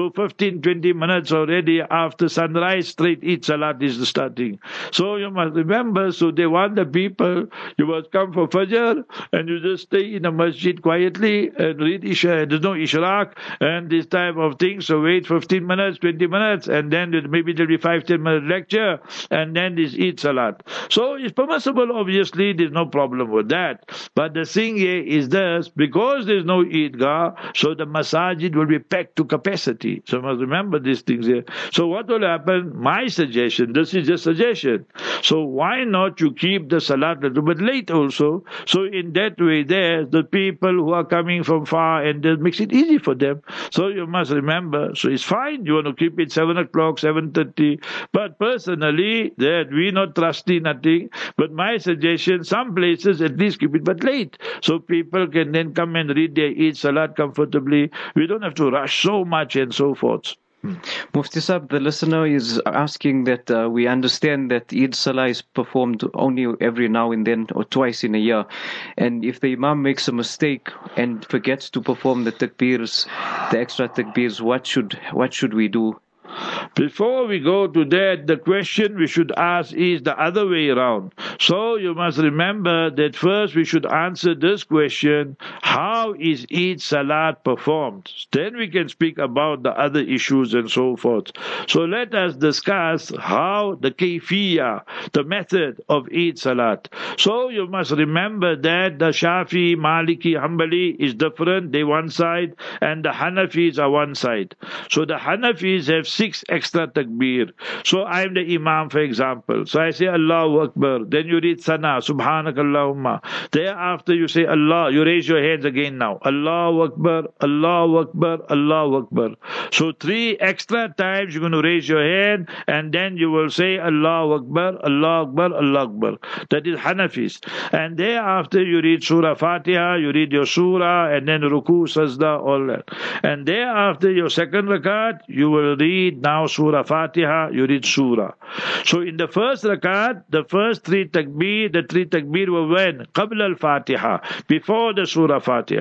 [SPEAKER 4] 15, 20 minutes already after sunrise, straight Eid Salat is starting. So you must remember, so they want the people, you must come for Fajr, and you just stay in a masjid quietly, and read Isha, there's no Ishraq, and this type of things, so wait 15 minutes, 20 minutes, and then maybe there'll be 5-10 minute lecture, and then this Eid Salat. So it's permissible, obviously, there's no problem with that. But the thing here is this, because there's no Eidgah, so the masajid will be packed to capacity. So you must remember these things here. So what will happen? My suggestion, this is just suggestion. So why not you keep the Salat a little bit late also? So in that way there, the people who are coming from far, and that makes it easy for them. So you must remember, so it's fine, you want to keep it 7 o'clock, 7:30, but personally, that we not trusty nothing, but my suggestion, some places at least keep it but late, so people can then come and read their Eid Salat comfortably. We don't have to rush so much and so forth.
[SPEAKER 3] Mufti Sahib, the listener is asking that we understand that Eid Salah is performed only every now and then or twice in a year, and if the Imam makes a mistake and forgets to perform the takbirs, the extra takbirs, what should we do?
[SPEAKER 4] Before we go to that, the question we should ask is the other way around. So you must remember that first we should answer this question: how is Eid Salat performed? Then we can speak about the other issues and so forth. So let us discuss how the kayfiyah, the method of Eid Salat. So you must remember that the Shafi, Maliki, Hanbali is different. They one side, and the Hanafis are one side. So the Hanafis have 6 extra takbir. So I am the Imam, for example. So I say Allahu Akbar. Then you read Sana, Subhanakallahumma. Thereafter you say Allah. You raise your hands again now. Allahu Akbar, Allahu Akbar, Allahu Akbar. So 3 extra times you're going to raise your hand, and then you will say Allahu Akbar, Allahu Akbar, Allahu Akbar. That is Hanafis. And thereafter you read Surah Fatiha, you read your Surah, and then Ruku, Sajda, all that. And thereafter your second rakat, you will read now Surah Fatiha, you read Surah. So in the first rakat, the first 3 takbir, the 3 takbir were when? Qabla al-Fatiha, before the Surah Fatiha.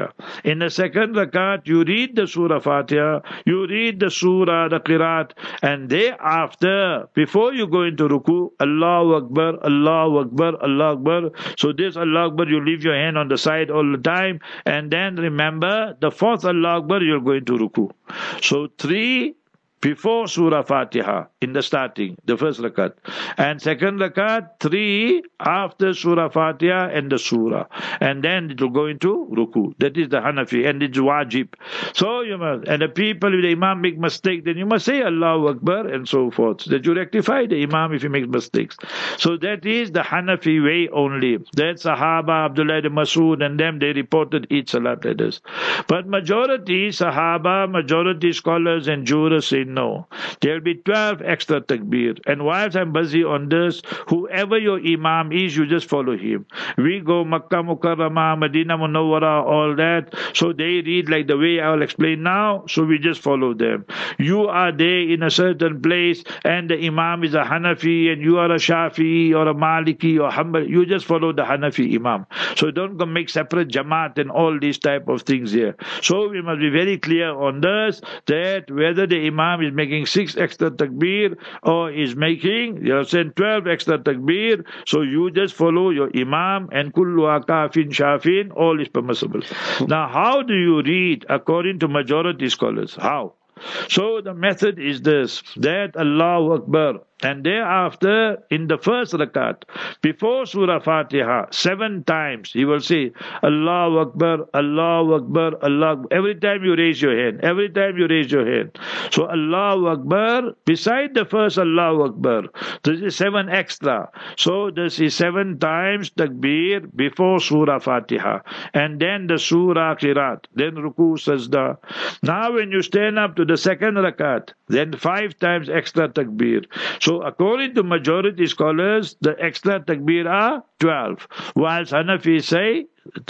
[SPEAKER 4] Fatiha. In the second rakat, you read the Surah Fatiha, you read the Surah, the Qiraat, and thereafter, before you go into ruku, Allahu Akbar, Allahu Akbar, Allahu Akbar. So this Allahu Akbar, you leave your hand on the side all the time, and then remember, the fourth Allahu Akbar, you're going to ruku. So 3 before Surah Fatiha in the starting, the first rakat. And second rakat, 3 after Surah Fatiha and the Surah. And then it will go into Ruku. That is the Hanafi, and it's wajib. So you must, and the people, if the Imam make mistake, then you must say Allahu Akbar and so forth. That you rectify the Imam if he makes mistakes. So that is the Hanafi way only. That Sahaba, Abdullah ibn Masud and them, they reported each salat like this. But majority Sahaba, majority scholars and jurors say no. There will be 12 extra takbir. And whilst I'm busy on this, whoever your Imam is, you just follow him. We go Makkah Mukarramah, Medina Munawwara, all that. So they read like the way I'll explain now. So we just follow them. You are there in a certain place and the Imam is a Hanafi and you are a Shafi'i or a Maliki or Hanbali. You just follow the Hanafi Imam. So don't go make separate Jamaat and all these type of things here. So we must be very clear on this, that whether the Imam is making 6 extra takbir or is making, 12 extra takbir, so you just follow your Imam, and kullu akafin shafin, all is permissible. Now, how do you read according to majority scholars? How? So the method is this, that Allahu Akbar, and thereafter in the first rakat, before Surah Fatiha, 7 times he will say Allahu Akbar, Allahu Akbar, Allah Akbar. Every time you raise your hand, every time you raise your hand. So Allahu Akbar, beside the first Allahu Akbar, this is 7 extra. So this is 7 times takbir before Surah Fatiha, and then the Surah Qiraat, then Ruku Sajda. Now when you stand up to the second rakat, then 5 times extra takbir. So according to majority scholars, the extra takbir are 12, whilst Hanafi say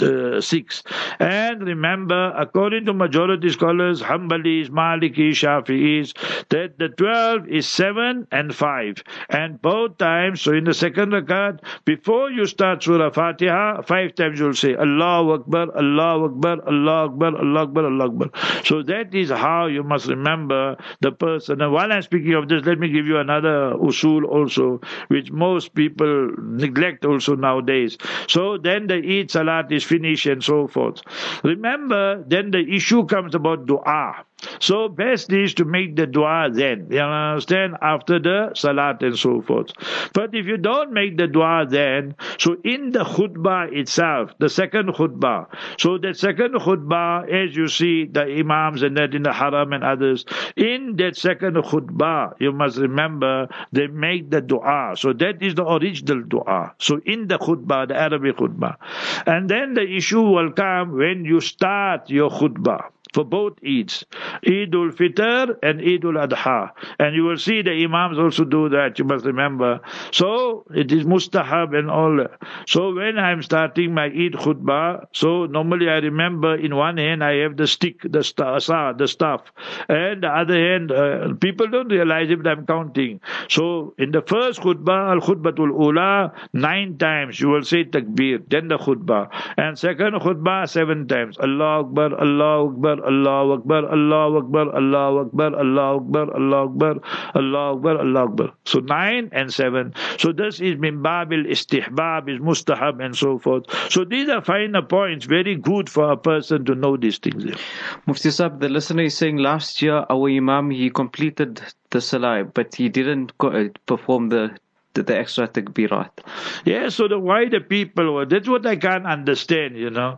[SPEAKER 4] 6. And remember, according to majority scholars, Hanbalis, Maliki, Shafi'is, that the 12 is 7 and 5. And both times, so in the second rakat, before you start Surah Fatiha, 5 times you will say Allahu Akbar, Allahu Akbar, Allahu Akbar, Allahu Akbar, Allahu Akbar. So that is how you must remember the person. And while I'm speaking of this, let me give you another usul also, which most people neglect also nowadays. So then the Eid Salat is finished and so forth. Remember, then the issue comes about dua. So best is to make the dua then, you understand, after the salat and so forth. But if you don't make the dua then, so in the khutbah itself, the second khutbah, so that second khutbah, as you see the imams and that in the haram and others, in that second khutbah, you must remember, they make the dua. So that is the original dua. So in the khutbah, the Arabic khutbah. And then the issue will come when you start your khutbah. For both Eids, Eid al-Fitr and Eid al-Adha. And you will see the Imams also do that, you must remember. So, it is mustahab and all. So, when I'm starting my Eid khutbah, so normally I remember in one hand I have the stick, the staff. And the other hand, people don't realize it, but I'm counting. So, in the first khutbah, al-khutbatul ula, 9 times you will say takbir, then the khutbah. And second khutbah, 7 times. Allahu Akbar, Allahu Akbar, Allahu Akbar, Allahu Akbar, Allahu Akbar, Allahu Akbar, Allahu Akbar, Allahu Akbar, Allahu Akbar. So 9 and 7. So this is min babil istihbab, is mustahab and so forth. So these are finer points, very good for a person to know these things.
[SPEAKER 3] Mufti Sahib, the listener is saying last year our Imam, he completed the Salah, but he didn't perform the extra takbirat.
[SPEAKER 4] Yeah, so why the people, that's what I can't understand,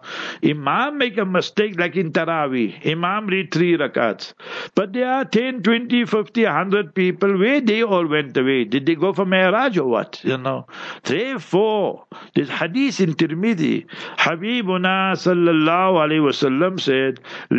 [SPEAKER 4] Imam make a mistake like in Taraweeh. Imam read 3 rakats. But there are 10, 20, 50, 100 people. Where they all went away? Did they go for Mi'raj or what? Therefore, this hadith in Tirmidhi, Habibuna sallallahu alayhi wasallam said,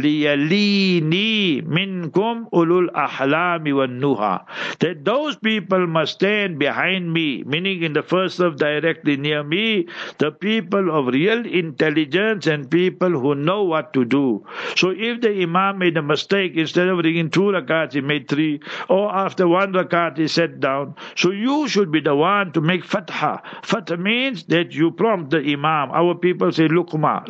[SPEAKER 4] Liyalini minkum ulul ahlami wan nuha. That those people must stand behind behind me, meaning in the first serve directly near me, the people of real intelligence and people who know what to do. So if the Imam made a mistake, instead of reading 2 rakats, he made 3, or after 1 rakat he sat down, so you should be the one to make fatha. Fatha means that you prompt the Imam. Our people say luqma.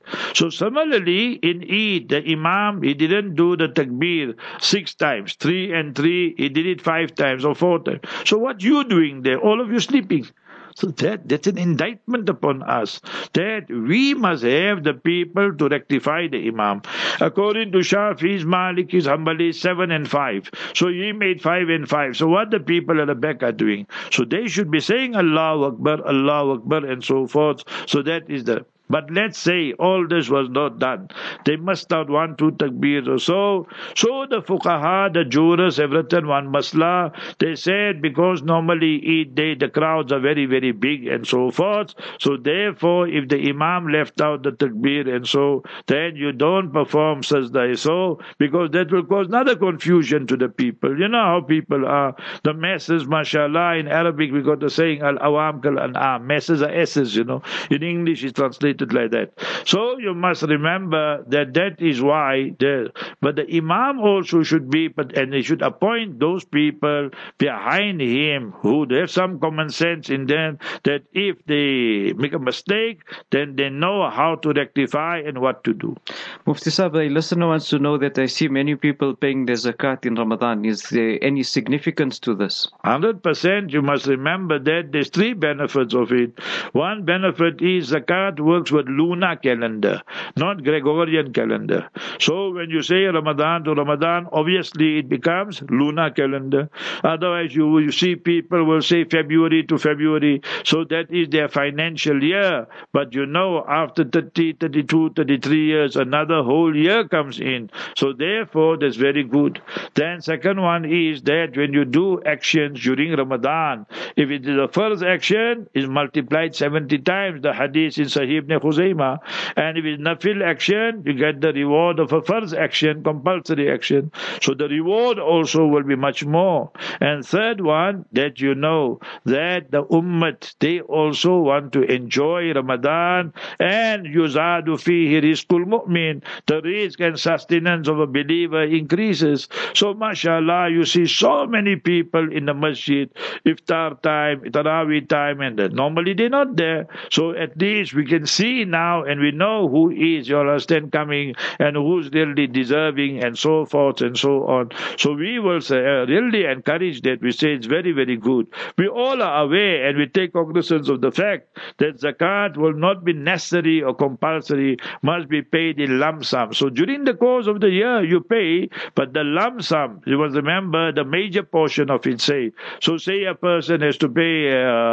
[SPEAKER 4] So similarly in Eid, the Imam, he didn't do the takbir 6 times, 3 and 3, he did it 5 times or 4 times. So what you doing there? All of you sleeping. So that's an indictment upon us, that we must have the people to rectify the Imam. According to Shafi's, Malikis, Hanbalis, 7 and 5. So he made 5 and 5. So what the people at the back are doing? So they should be saying Allahu Akbar, and so forth. So that is the... But let's say all this was not done. They must start 1, 2 takbir or so. So the fuqaha, the jurors have written one masla. They said because normally Eid day the crowds are very, very big and so forth. So therefore if the Imam left out the takbir and so, then you don't perform sajda so, because that will cause another confusion to the people. You know how people are. The masses, mashallah, in Arabic we got the saying al-awam kal-an'am. Masses are S's, you know. In English it's translated like that. So you must remember that is why but the Imam also should be, and he should appoint those people behind him who have some common sense in them, that if they make a mistake, then they know how to rectify and what to do.
[SPEAKER 3] Mufti Sahib, a listener wants to know that I see many people paying their zakat in Ramadan. Is there any significance to this?
[SPEAKER 4] 100%. You must remember that there's 3 benefits of it. One benefit is zakat works with lunar calendar, not Gregorian calendar. So when you say Ramadan to Ramadan, obviously it becomes lunar calendar. Otherwise you see people will say February to February. So that is their financial year. But you know, after 30, 32, 33 years, another whole year comes in. So therefore that's very good. Then second one is that when you do actions during Ramadan, if it is a first action, is multiplied 70 times. The hadith in Sahih Ibn Khuzaymah. And if it's nafil action, you get the reward of a first action, compulsory action. So the reward also will be much more. And third one, that you know that the ummat, they also want to enjoy Ramadan, and yuzadu fihi rizqul mu'min, the risk and sustenance of a believer increases. So mashallah, you see so many people in the masjid, iftar time, tarawih time, and normally they're not there. So at least we can see now, and we know who is, you understand, coming, and who's really deserving, and so forth and so on. So we will say, really encourage that. We say it's very, very good. We all are aware, and we take cognizance of the fact that zakat will not be necessary or compulsory, must be paid in lump sum. So during the course of the year you pay, but the lump sum, you must remember the major portion of it, say. So say a person has to pay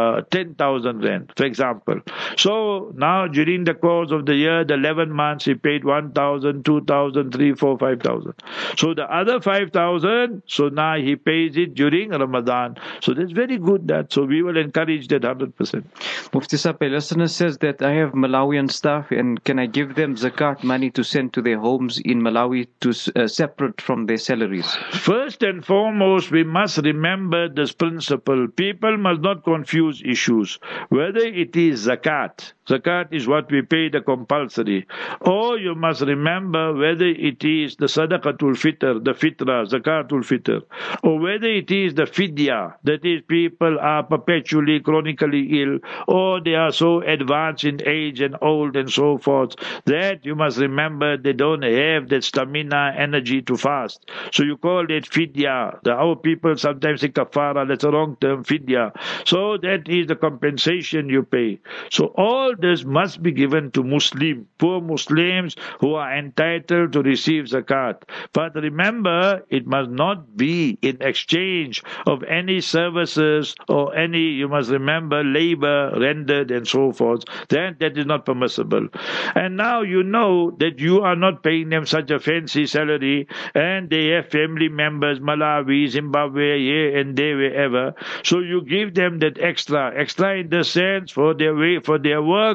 [SPEAKER 4] 10,000 rand, for example. So now during the course of the year, the 11 months, he paid 1,000, 2,000, 3,000, 4,000, 5,000. So the other 5,000, so now he pays it during Ramadan. So that's very good. So we will encourage that 100%.
[SPEAKER 3] Mufti Sahib, a listener says that I have Malawian staff, and can I give them zakat money to send to their homes in Malawi to separate from their salaries?
[SPEAKER 4] First and foremost, we must remember this principle. People must not confuse issues. Whether it is zakat is what we pay, the compulsory. Or you must remember whether it is the sadaqatul fitr, the fitra, zakatul fitr, or whether it is the fidya, that is people are perpetually, chronically ill, or they are so advanced in age and old and so forth, that you must remember they don't have that stamina, energy to fast. So you call it fidya. Our people sometimes say kafara, that's a wrong term, fidya. So that is the compensation you pay. So all this must be given to poor Muslims who are entitled to receive zakat. But remember, it must not be in exchange of any services or any, you must remember, labor rendered and so forth. That is not permissible. And now you know that you are not paying them such a fancy salary, and they have family members, Malawi, Zimbabwe, here and there, wherever. So you give them that extra in the sense for their work, and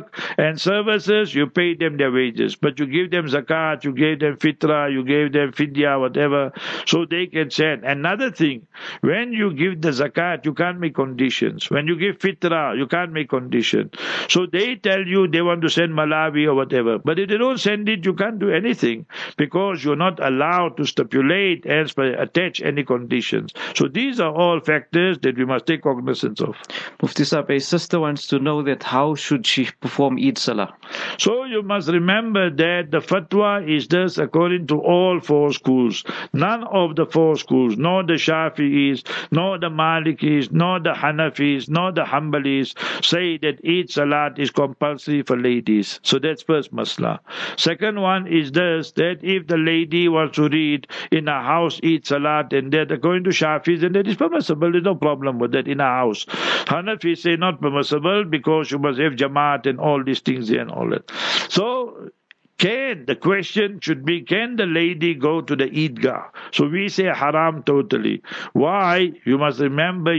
[SPEAKER 4] And services, you pay them their wages. But you give them zakat, you gave them fitra, you gave them fidya, whatever, so they can send. Another thing, when you give the zakat, you can't make conditions. When you give fitra, you can't make conditions. So they tell you they want to send Malawi or whatever. But if they don't send it, you can't do anything because you're not allowed to stipulate and attach any conditions. So these are all factors that we must take cognizance of.
[SPEAKER 3] Mufti Sahib, a sister wants to know that how should she perform Eid Salah?
[SPEAKER 4] So you must remember that the fatwa is this according to all four schools. None of the four schools, nor the Shafi'is, nor the Malikis, nor the Hanafis, nor the Hanbalis say that Eid Salat is compulsory for ladies. So that's first masla. Second one is this, that if the lady wants to read in a house Eid Salat, and that according to Shafis, and that is permissible, there's no problem with that in a house. Hanafis say not permissible because you must have Jamaat and all these things there and all that. So, the question should be, can the lady go to the Eidgah? So we say haram totally. Why? You must remember,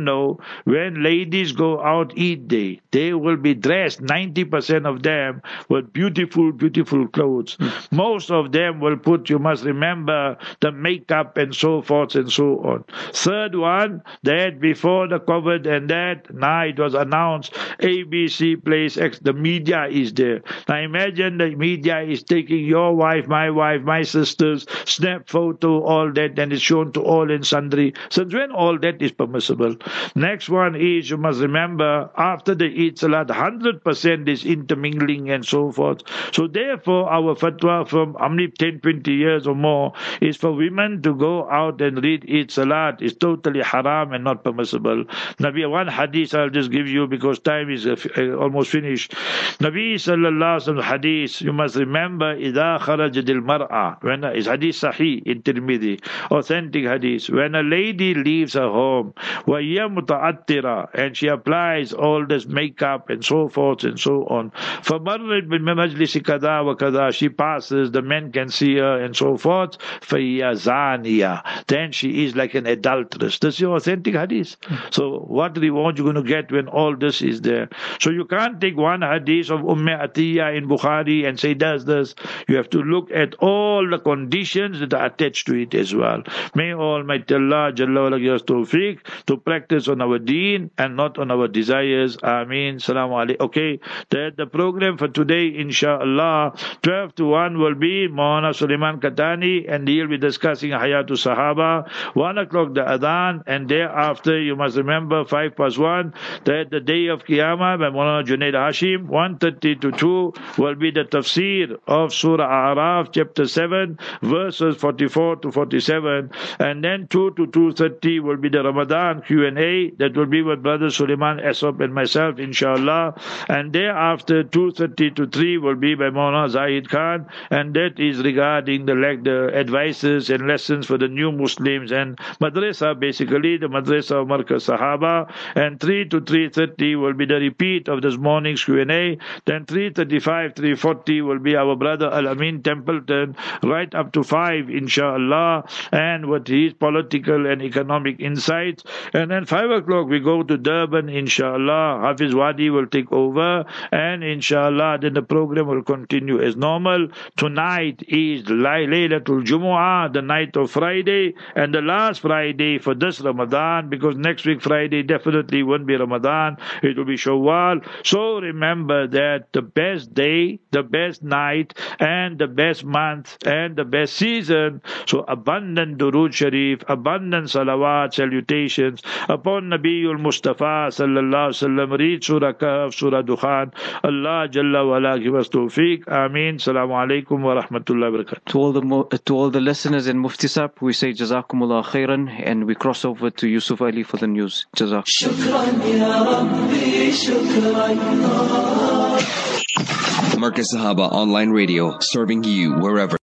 [SPEAKER 4] when ladies go out Eid day, they will be dressed, 90% of them, with beautiful, beautiful clothes. Most of them will put, you must remember, the makeup and so forth and so on. Third one, that before the COVID and that, now it was announced, ABC place X, the media is there. Now imagine the media is taking your wife, my sister's snap photo, all that, and it's shown to all and sundry. Since when all that is permissible? Next one is, you must remember, after the Eid Salat, 100% is intermingling and so forth. So therefore, our fatwa from 10, 20 years or more is for women to go out and read Eid Salat is totally haram and not permissible. Nabi, one hadith I'll just give you because time is almost finished. Nabi sallallahu alaihi wasallam hadith, you must remember, إذا خرجت المرأة, when is hadith sahih in Tirmidhi, authentic hadith, when a lady leaves her home, وهي متعطرة, and she applies all this makeup and so forth and so on, فمرت بمجلس كذا وكذا, she passes, the men can see her and so forth, فهي زانية, then she is like an adulteress. This is your authentic hadith. So what reward you're going to get when all this is there? So you can't take one hadith of Atiyah in Bukhari and say does this. You have to look at all the conditions that are attached to it as well. May Almighty Allah Jalla wa Ala give us tawfiq to practice on our deen and not on our desires. Ameen. Salamu alaykum. Okay, the program for today, inshallah, 12 to 1 will be Maulana Sulaiman Katani, and he'll be discussing Hayatu Sahaba. 1 o'clock the Adhan, and thereafter you must remember 5+1 that the day of Qiyamah by Maulana Junaid Hashim. 1:30 to 2 will be the tafsir of Surah A'raf, chapter 7, verses 44 to 47, and then 2 to 2:30 will be the Ramadan Q&A. That will be with Brother Suleiman Esop and myself, inshallah, and thereafter 2:30 to 3 will be by Maulana Zahid Khan, and that is regarding the advices and lessons for the new Muslims and madrasa, basically the madrasa of Markaz Sahaba, and 3 to 3:30 will be the repeat of this morning's Q&A. Then 3:35, 3:40 will be our brother Al-Amin Templeton, right up to 5, inshallah, and with his political and economic insights. And then 5 o'clock we go to Durban, inshallah. Hafiz Wadi will take over, and inshallah then the program will continue as normal. Tonight is Laylatul Jumu'ah, the night of Friday, and the last Friday for this Ramadan, because next week Friday definitely won't be Ramadan, it will be Shawwal. So remember that the best day, the best night, and the best month, and the best season. So abundant Durood Sharif, abundant salawat, salutations upon Nabiul Mustafa sallallahu alaihi wasallam. Read Surah Kahf, Surah Dukhan. Allah Jalla wa Ala give us tawfiq. Ameen. Assalamu alaikum wa rahmatullahi wa barakatuh.
[SPEAKER 3] To all the listeners in Mufti Sahib, we say Jazakumullah khairan, and we cross over to Yusuf Ali for the news. Jazak.
[SPEAKER 1] شكرا يا ربي شكرا.
[SPEAKER 2] Markaz Sahaba Online Radio, serving you wherever.